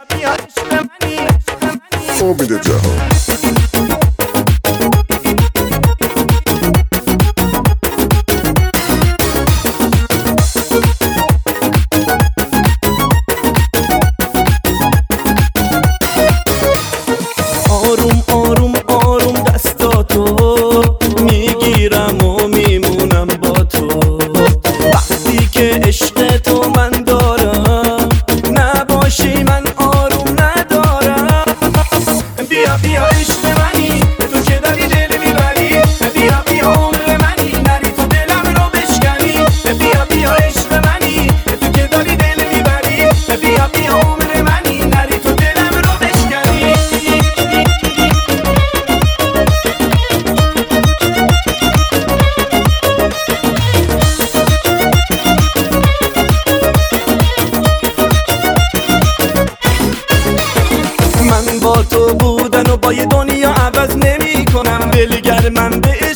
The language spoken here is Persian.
امید جهان. آروم آروم آروم دستاتو میگیرم و میمونم با تو، وقتی که عشق تو من دارم نباشی من آروم ندارم. بیا بیا عشق منی تو که داری دل میبری، بیا بیا عمر منی نری تو دلم رو بشکنی. بیا بیا عشق منی تو که داری دل میبری، بیا بیا عمر منی نری تو دلم رو بشکنی. من با تو بودن و با یه دنیا عوض نمی کنم، دلگر من به